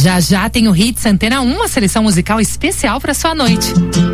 Já já tem o Hits Antena 1, uma seleção musical especial para sua noite.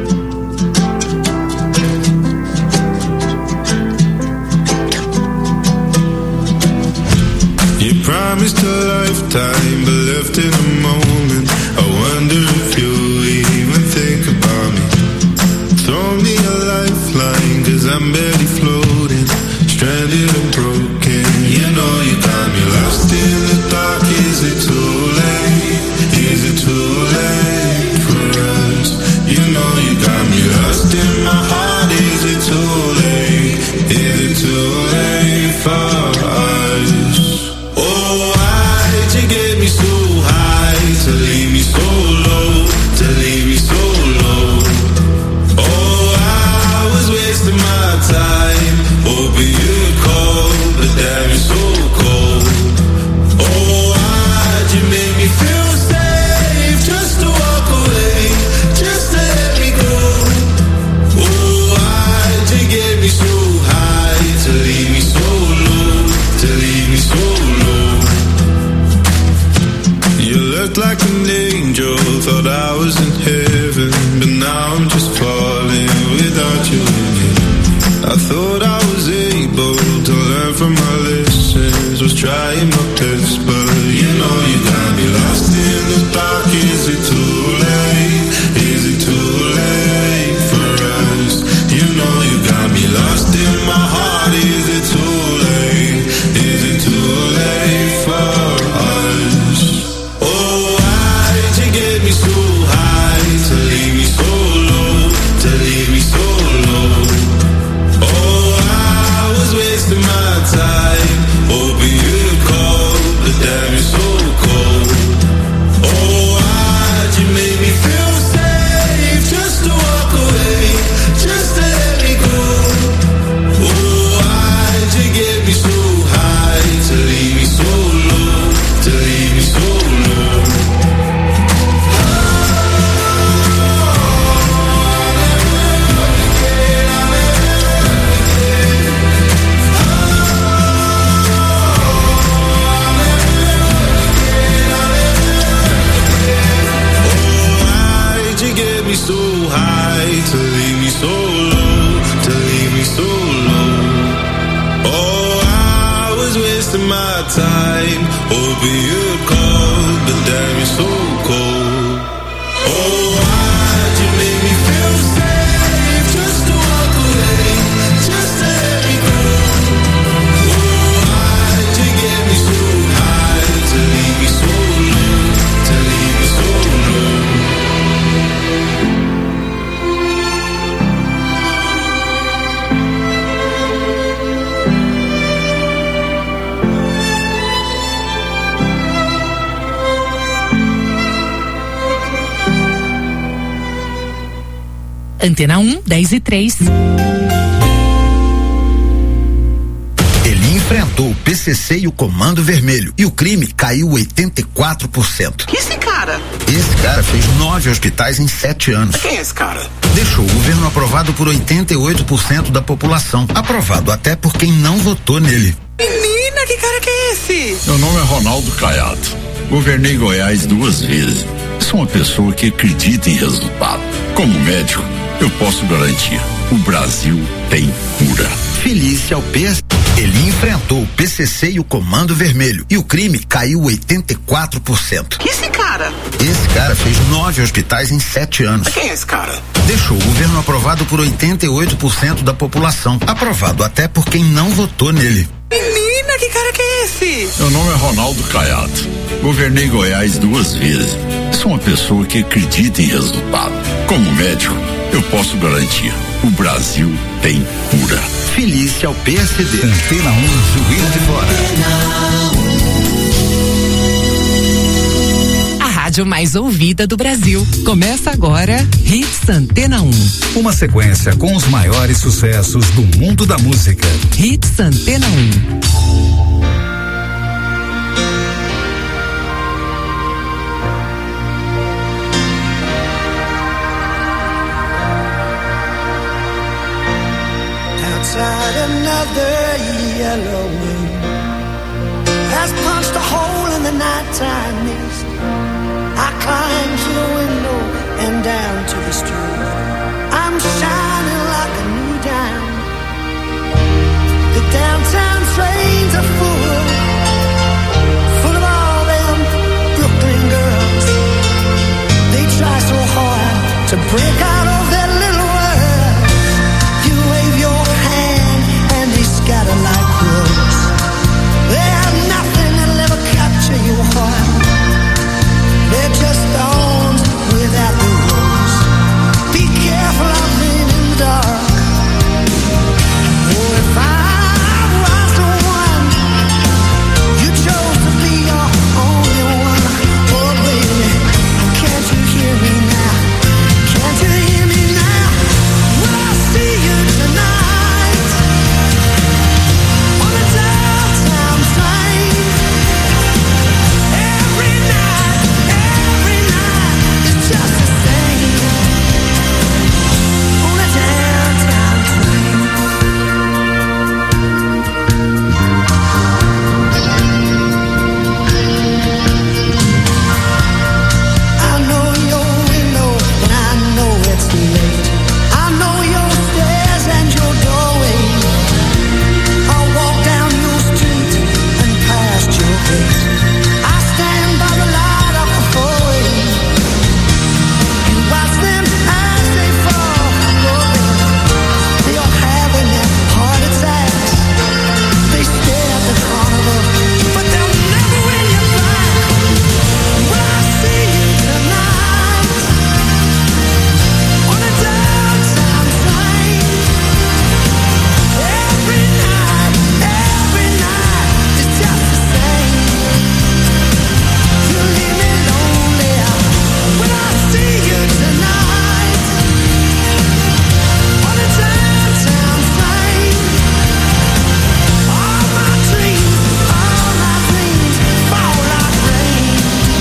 You promised a lifetime, but left in a moment. I wonder if you even think about me. Throw me a lifeline, 'cause I'm barely floating, stranded and broken. You know you got me lost in the dark. Is it too late? Is it too late for us? You know you got me lost in my heart. Is it too late? Is it too late for us? Oh, why'd you get me so high to leave me so low, to leave me so low? Oh, I was wasting my time, hoping you'd call, but damn, you're so cold. Oh, why'd you make me feel safe just to walk away, just to let me go? Oh, why'd you get me so high to leave me so low, to leave me so low? You looked like an angel, thought I was in heaven, but now I'm just falling without you in it. I thought I was able to learn from my lessons, was trying my best, but you know you got me lost in the dark. Is it too late? Is it too late for us? You know you got me lost in my heart. Is it too late? Is it too late for us? Oh, why'd you get me so high to leave me so low, to leave me so low? Oh, I was wasting my time, hoping you'd call, but damn, you're so cold. Oh, why'd you make me feel safe just to walk away, just to let me go? Oh, why'd you get me so high to leave me so low, to leave me so low? Why'd you get me so high to leave me so low, to leave me so low? Oh, I was wasting my time, hoping you'd call, but damn, you're so cold. Oh, why'd you make me feel safe just to walk away, just to let me go? Oh, why'd you get me so high to leave me so low, to leave me so low? Antena 1, 10:03. Ele enfrentou o PCC e o Comando Vermelho e o crime caiu 84%. Que esse cara? Esse cara fez 9 hospitais em 7 anos. Quem é esse cara? Deixou o governo aprovado por 88% da população. Aprovado até por quem não votou nele. Menina, que cara que é esse? Meu nome é Ronaldo Caiado. Governei Goiás 2 vezes. Sou uma pessoa que acredita em resultado. Como médico, eu posso garantir: o Brasil tem cura. Felice ao PS. Ele enfrentou o PCC e o Comando Vermelho e o crime caiu 84%. Que esse cara? Esse cara fez 9 hospitais em 7 anos. Quem é esse cara? Deixou o governo aprovado por 88% da população. Aprovado até por quem não votou nele. Menina, que cara que é esse? Meu nome é Ronaldo Caiado. Governei Goiás 2 vezes. Sou uma pessoa que acredita em resultado. Como médico, eu posso garantir: o Brasil tem cura. Felice ao PSD. Antena 1, Juiz de Fora. A rádio mais ouvida do Brasil. Começa agora Hits Antena 1. Uma sequência com os maiores sucessos do mundo da música. Hits Antena 1. Another yellow moon has punched a hole in the nighttime mist. I climb to the window and down to the street. I'm shining like a new dime. The downtown trains are full of all them Brooklyn girls. They try so hard to break out of their little world. You wave your hand and they scatter like crows. There's nothing that'll ever capture your heart. They're just thorns without the rose. Be careful of them in the dark. Oh, if I was the one you chose to be your only one. Oh, baby, can't you hear me now? Can't you hear me now? Will I see you tonight on the downtown train? Every night is just the same on the downtown train. I know your window and I know it's late. I know your stairs and your doorway. I'll walk down your street and past your gate. I stand by the light of the four-way and watch them as they fall. Oh, baby, they are having their heart attacks. They stare at the carnival, but they'll never win you back. Will I see you tonight on the downtown train? Every night is just the same. You leave me lonely. Will I see you tonight on the downtown train? All my dreams fall like rain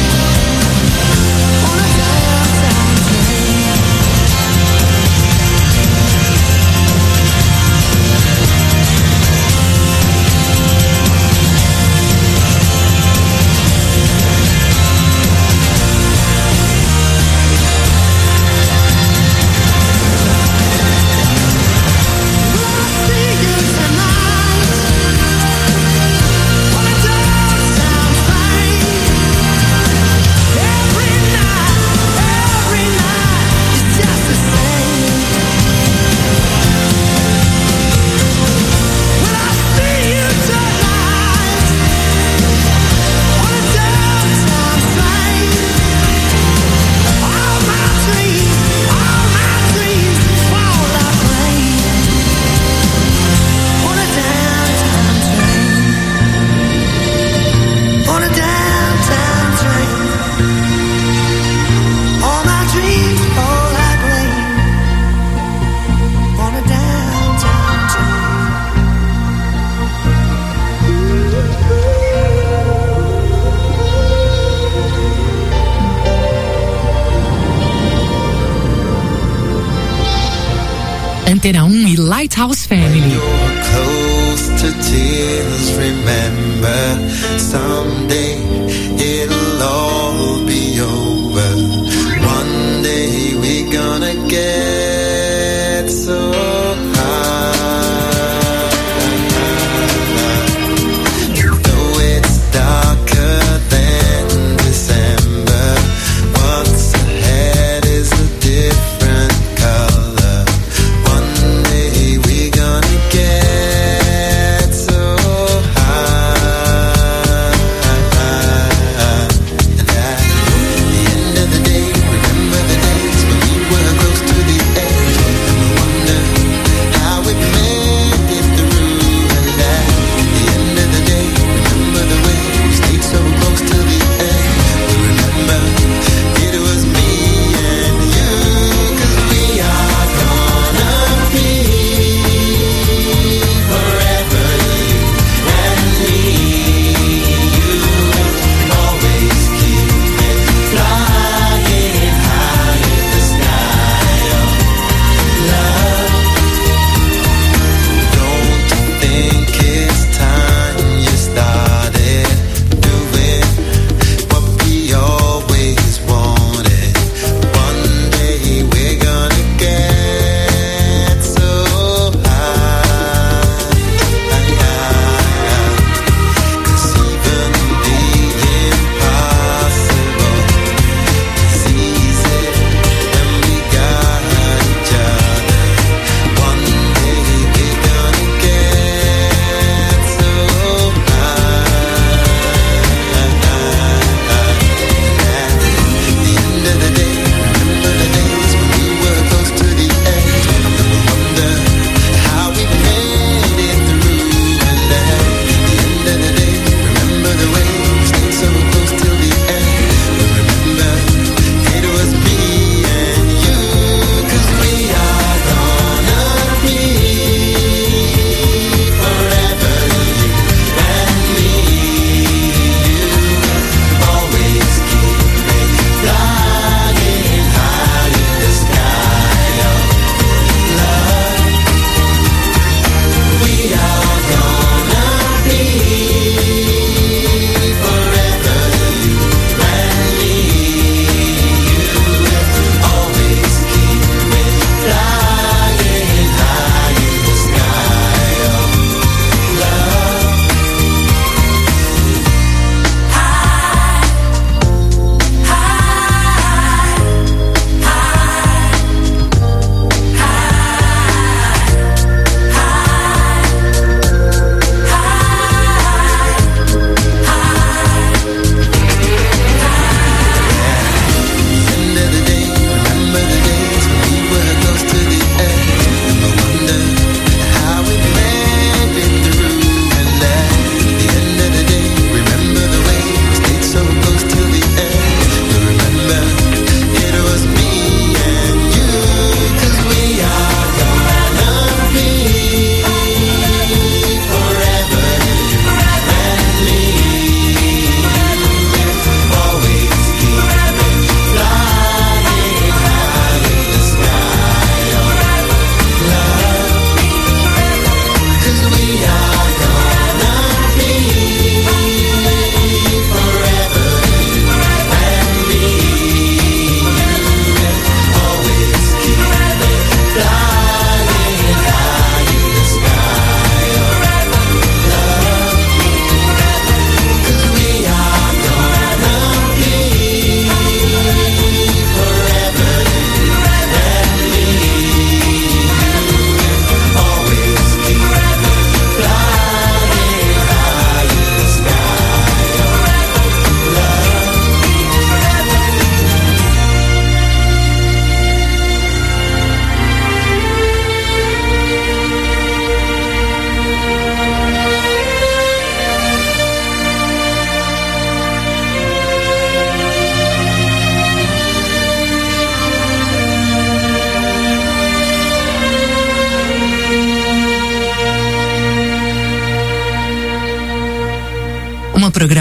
on the downtown train. Will I see you tonight on the downtown train? Every night is just the same. Will I see you tonight on the downtown train? All my dreams fall like rain on the downtown train. On the downtown train. All my dreams fall like rain on the downtown train. Antena 1 e Lighthouse Family. You're close to tears, remember someday it'll all be over. One day we're gonna get so high. Though it's darker than December, what's ahead is a different color. One day we're gonna get so high.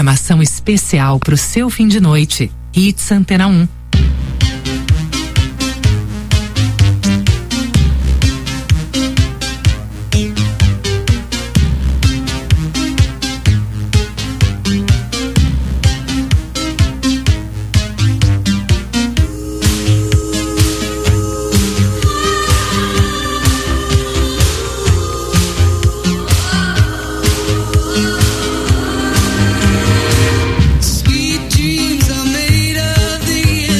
programação especial pro seu fim de noite. Hits Antena 1. Sweet dreams are made of the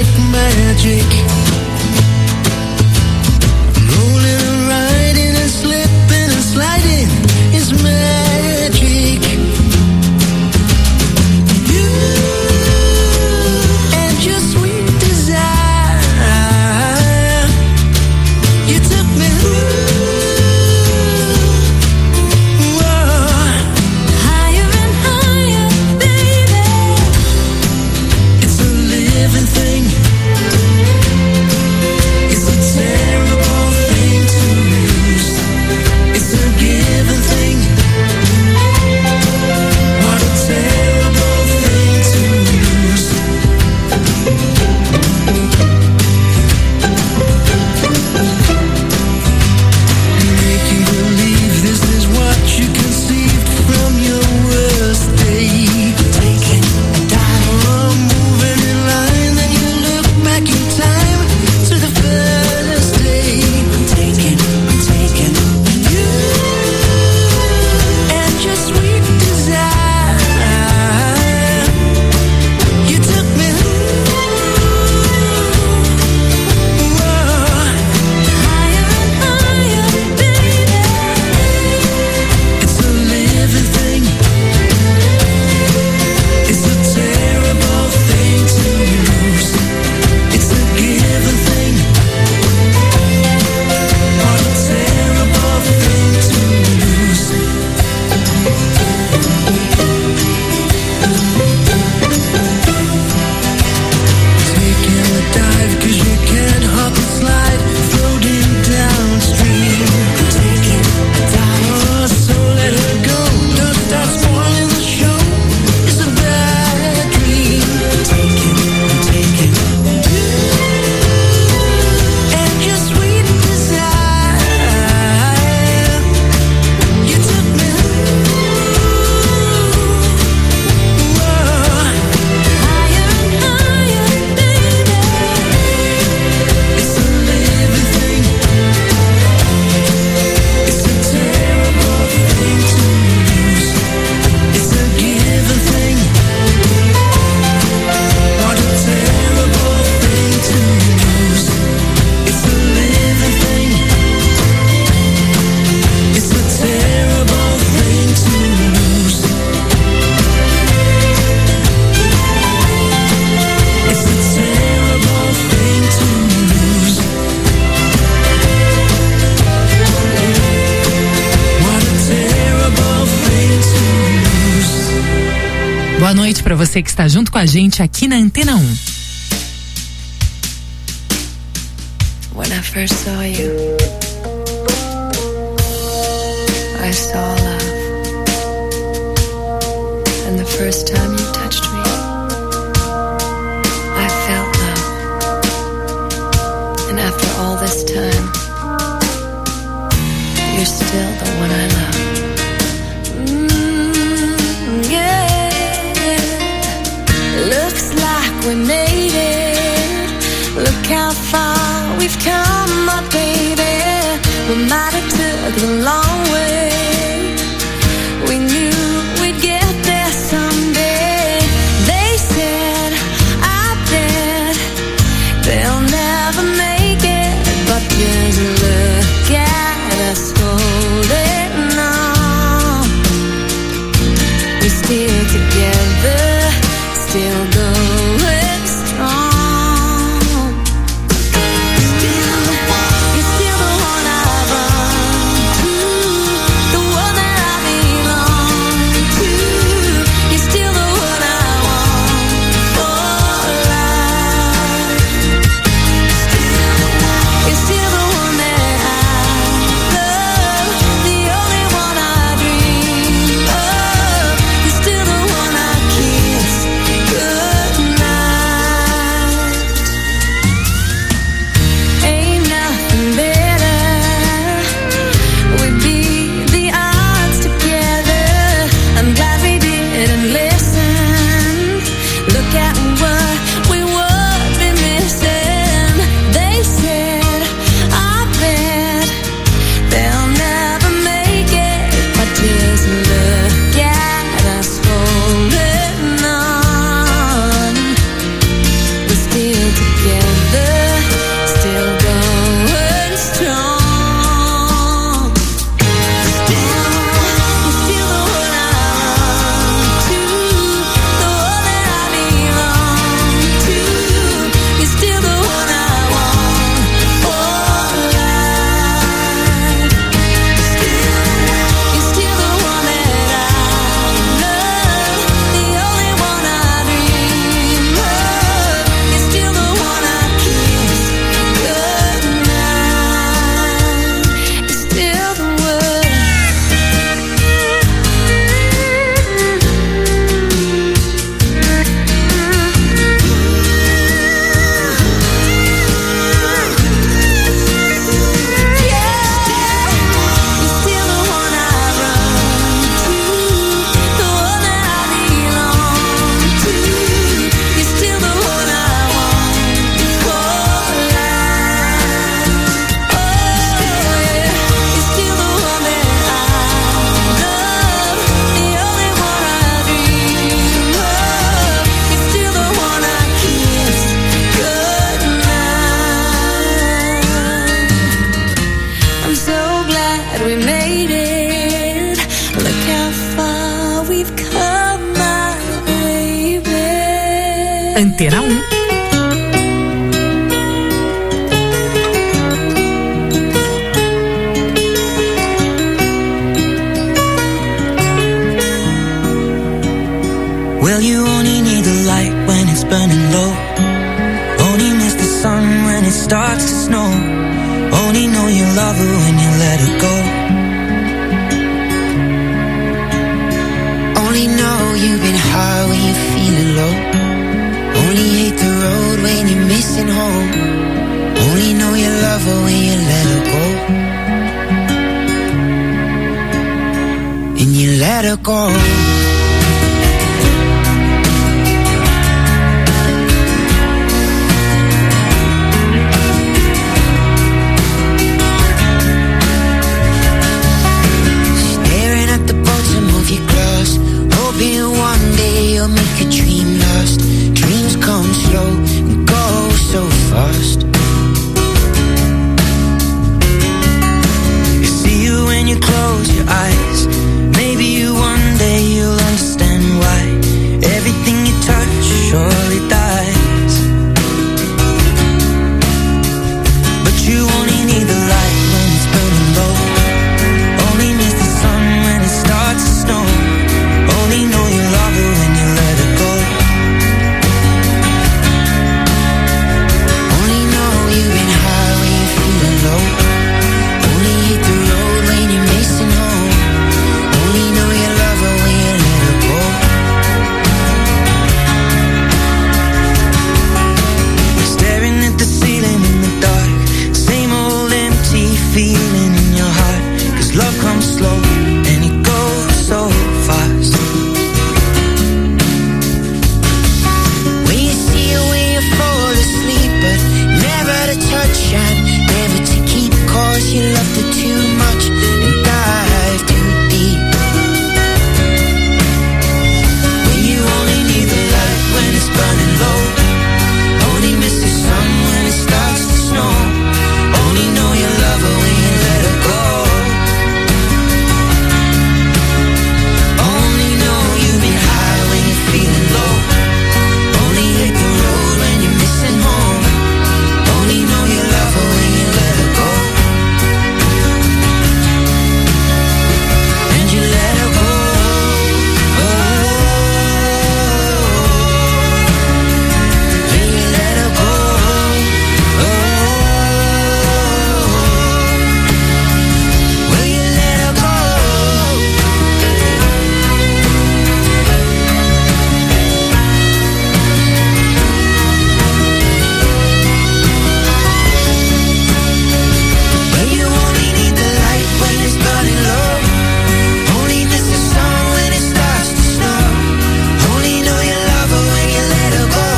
like magic. Rolling and riding and slipping and sliding is magic. You and your sweet desire, you took me higher and higher, baby. It's a living thing. It's a terrible thing to lose. It's a given thing. What a terrible thing to lose. Make you believe this is what you conceived from your worst day. Taking a dive, moving in line, then you look back in time to the first day. Taking you and your sweet desire. You took me higher and higher, baby. It's a living thing. It's a terrible thing to lose. It's a given thing. What a terrible thing to lose. Taking a dive 'cause you can't hop and slide, floating downstream. Taking a dive, oh, so let her go. Don't start spoiling the show. It's a bad dream. Taking you and your sweet desire. You took me higher and higher, baby. It's a living thing. It's a terrible thing to lose. It's a given thing. What a terrible thing to lose. It's a living thing. It's a terrible thing to lose. It's a terrible thing to lose. What a terrible thing to lose. Boa noite para você que está junto com a gente aqui na Antena 1. When I first saw you, I saw love. And the first time you touched me, I felt love. And after all this time, you're still the one I love. Yeah. Looks like we made it. Look how far we've come, my baby. We might have took the long way. We knew we'd get there someday. They said, I bet they'll never make it. But just look at us holding on. We're still together, still going strong. You're still the one I run to, the one that I belong to. You're still the one I want for life. You're still the one that I Antena 1. Well, you only need the light when it's burning low. Only miss the sun when it starts to snow. Only know you love her when you let her go. Only know you've been high when you're feeling low. Only hate the road when you're missing home. Only know you love her when you let her go. And you let her go. Hoping one day you'll make a dream last. Dreams come slow and go so fast. You see you when you close your eyes. Maybe you one day you'll understand why everything you touch surely dies. But you only need the light when it's burning low. Only miss the sun when it starts to snow. Only know you love her when you let her go. Only know you've been high when you're feeling low. Only hit the road when you're missing home. Only know you love her when you let her go. Staring at the ceiling in the dark. Same old empty feeling in your heart. 'Cause love comes slow and it goes so fast. But never to touch and never to keep. 'Cause you loved her too much and dive too deep. When you only need the light when it's burning low. Only miss the sun when it starts to snow. Only know you love her when you let her go. Only know you've been high when you're feeling low. Only hit the road when you're missing home. Only know you love her when you let her go. And you let her go. Oh, yeah, you let her go. Oh, well, you let her go. Well, you only need the light when it's burning low. Only miss the sun when it starts to snow. Only know you love her when you let her go.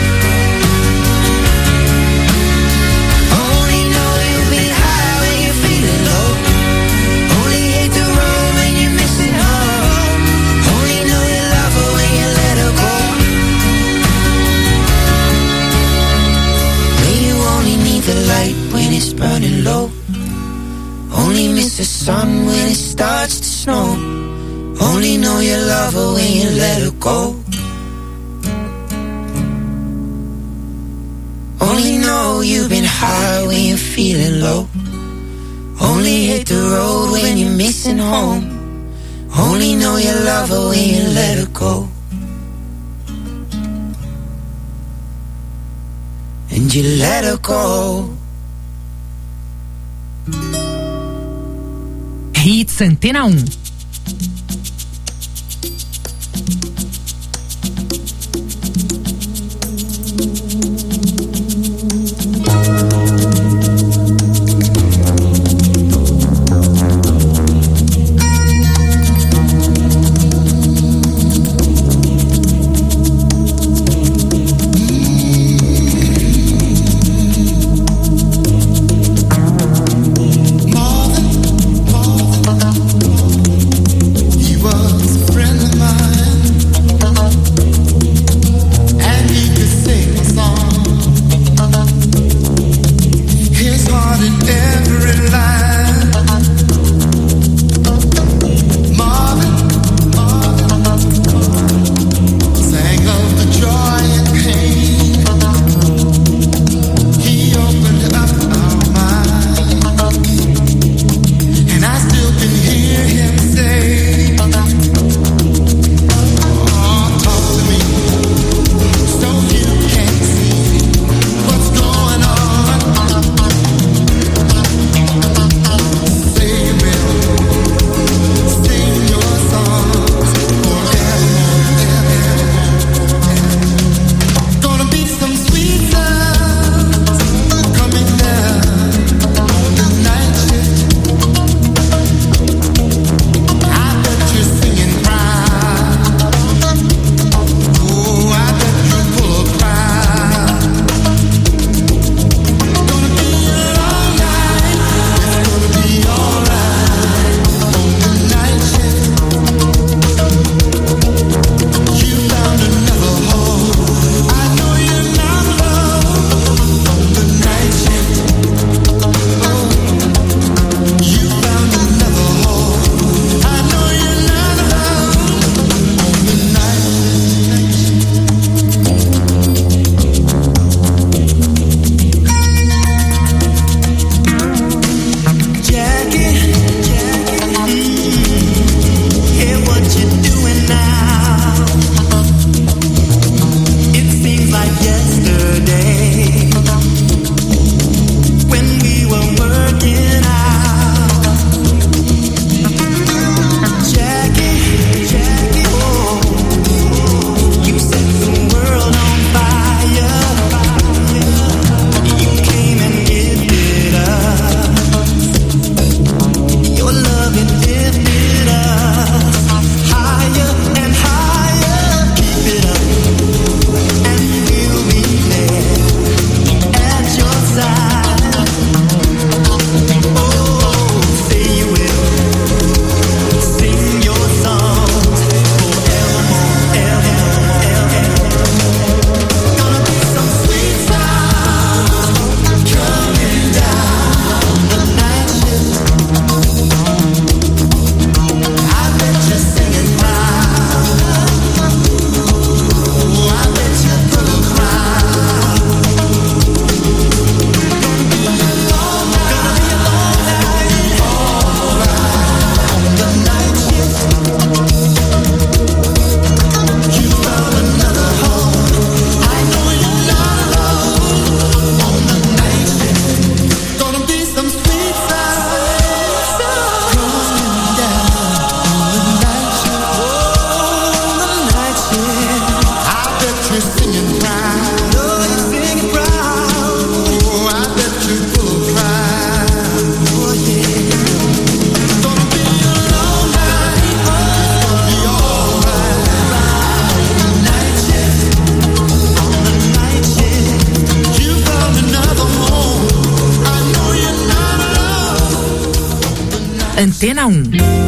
Only know you'll be high when you're feeling low. Only hate the road when you're missing home. Only know you love her when you let her go. Well, you only need the light when it's burning low. Only miss the sun when it starts to snow. Only know you love her when you let her go. Only know you've been high when you're feeling low. Only hit the road when you're missing home. Only know you love her when you let her go. And you let her go. Hits Antena 1. More than Antena 1.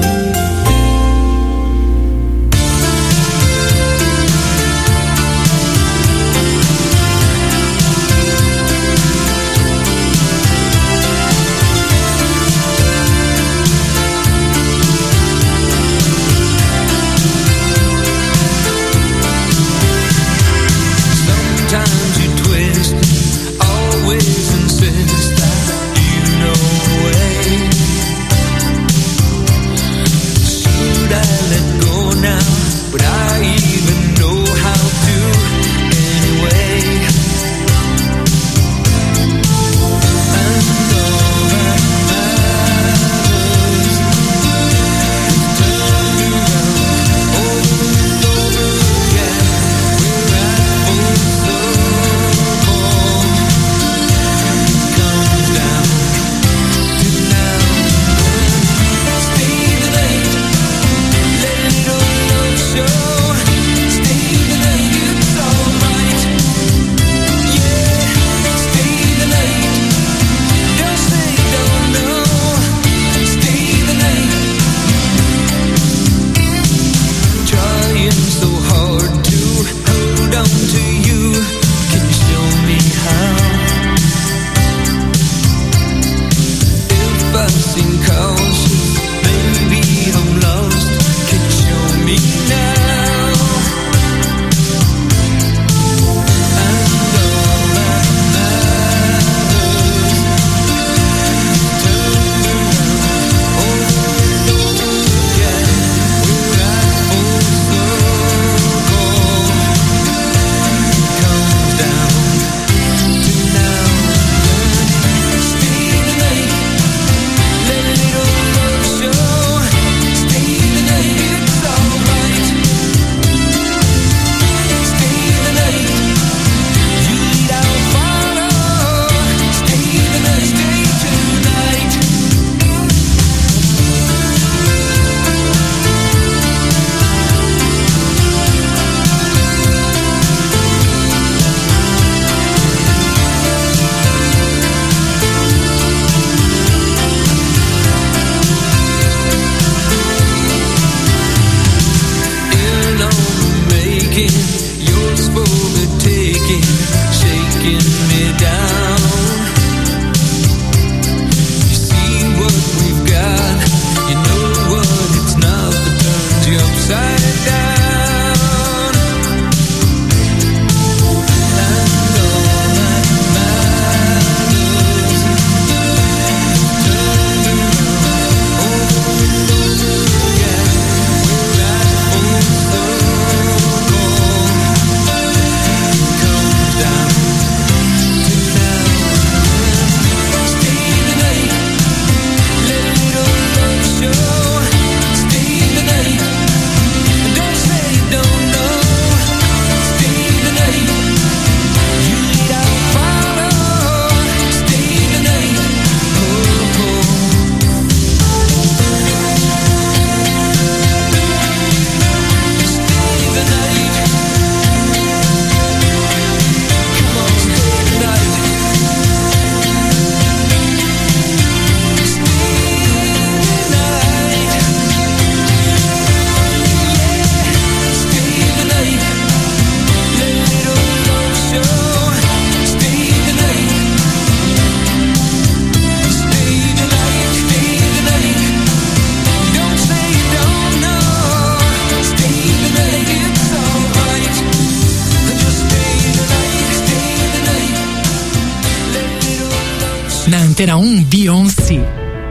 Na Antena 1, Beyoncé.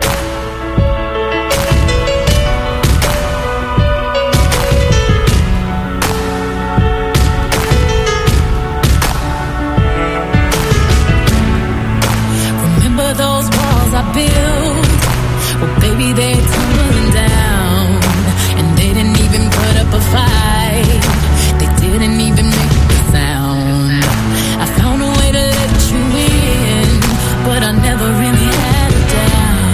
Remember those walls I built? Well, baby, they're tumbling down. And they didn't even put up a fight. They didn't even make a sound. I found a way to let you in, but I never really had a doubt.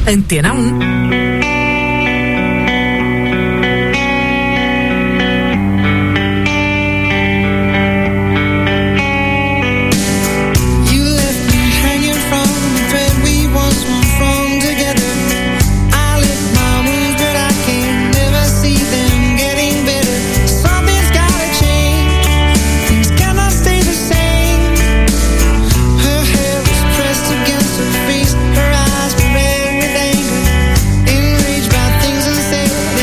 Antena 1. Her eyes were red with anger, enraged by things unsaid.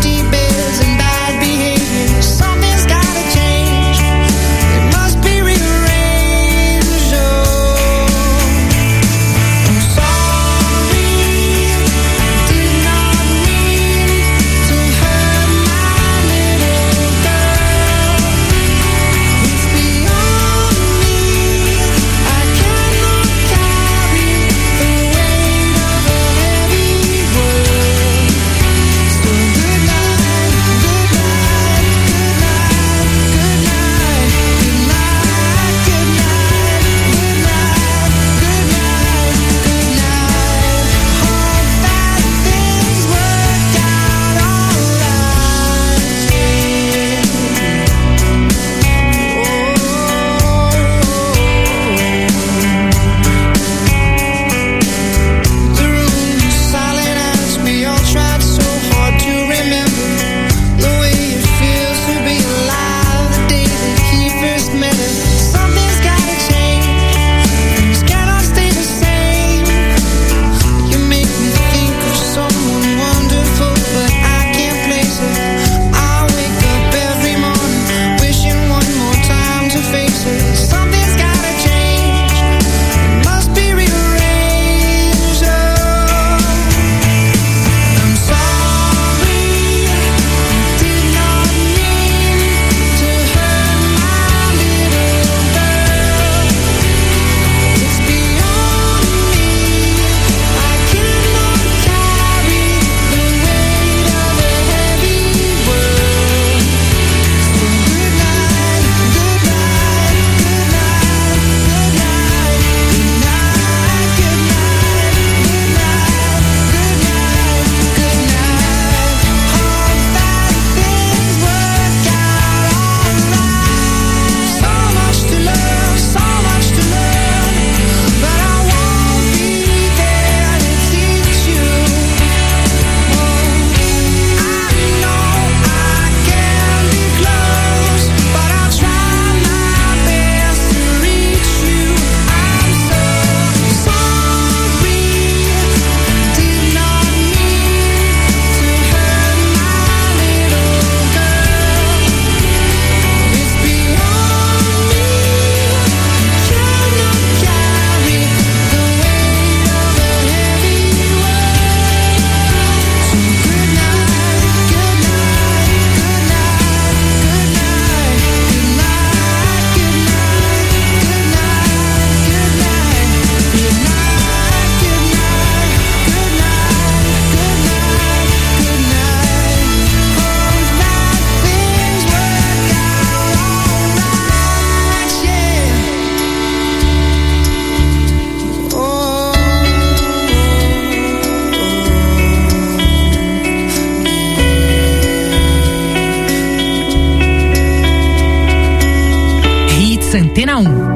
Antena 1.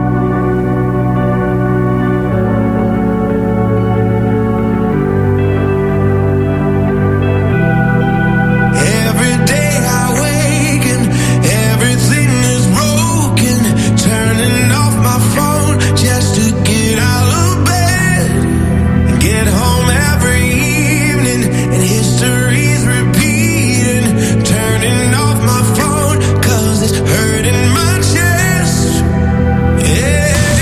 Yeah.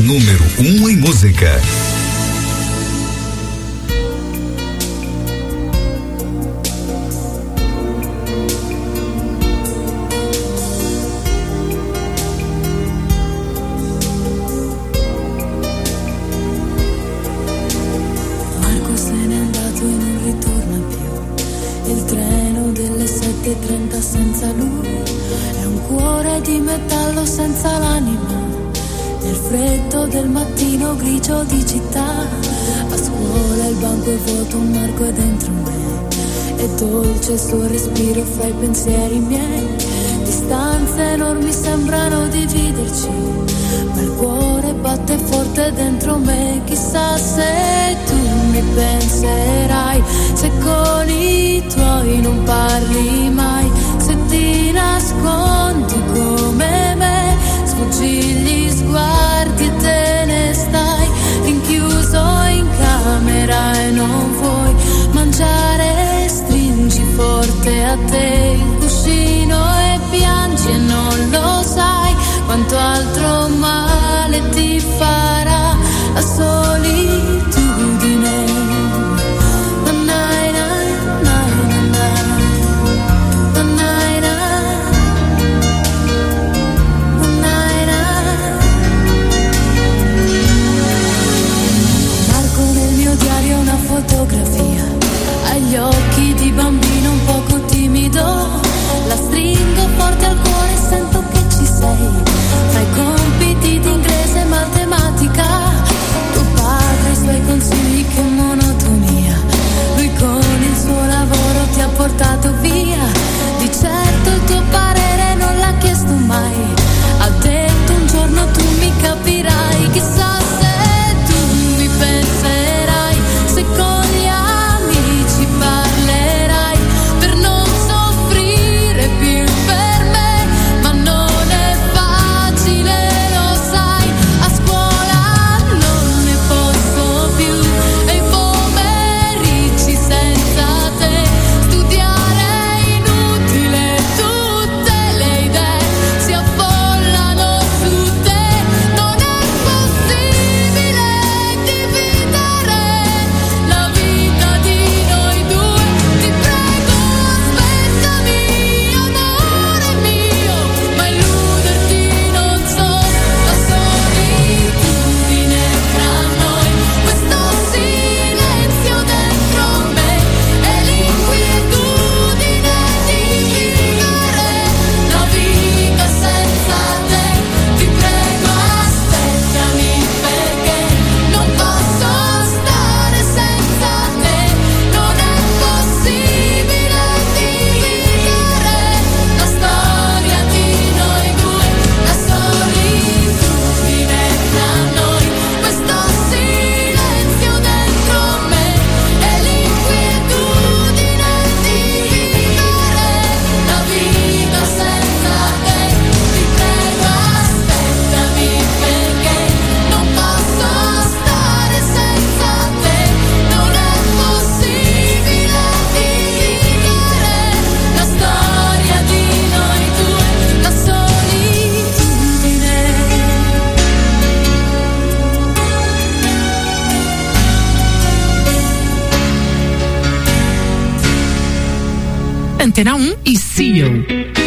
número 1 em música. Marco se n'è andato e non ritorna più. Il treno delle 7:30 senza lui è un cuore di metallo senza l'anima. Nel freddo del mattino grigio di città, a scuola il banco è vuoto, un Marco è dentro me. È dolce il suo respiro fra i pensieri miei. Distanze enormi sembrano dividerci, ma il cuore batte forte dentro me. Chissà se tu mi penserai, se con i tuoi non parli mai, se ti nascondi come me, sfuggi gli sguardi e te ne stai rinchiuso in camera e non vuoi mangiare, stringi forte a te il cuscino e piangi e non lo sai quanto altro male ti farà la solitudine. Fotografia, agli occhi di bambino un poco timido, la stringo forte al cuore e sento che ci sei. Fra i compiti di inglese e matematica, tuo padre e i suoi consigli, che monotonia. Lui con il suo lavoro ti ha portato via, di certo il tuo parere non l'ha chiesto mai. Ha detto un giorno tu mi capirai, chissà se tu mi penserai, se con gli amici parlerai per non soffrire più per me, ma non è facile, lo sai, a scuola non ne posso più e i pomeriggi senza te, studiare è inutile, tutte le idee si affollano su te, non è possibile dividere la vita di noi due, ti prego aspettami amore mio, ma illuderti non so, la solitudine tra noi, questo silenzio dentro me e l'inquietudine di vivere la vita senza te, ti prego aspettami perché non posso stare senza te, non è possibile dividere la storia di noi due, la solitudine tra noi, questo silenzio dentro me e l'inquietudine di vivere la vita senza te, ti prego aspettami perché non posso stare senza te, non è possibile dividere la storia di noi due, la solitudine. Antena 1 e CEO.